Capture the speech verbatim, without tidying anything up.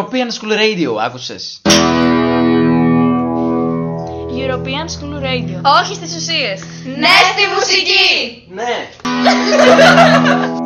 European School Radio, άκουσες? European School Radio. Όχι στις ουσίες. Ναι στη μουσική! Ναι.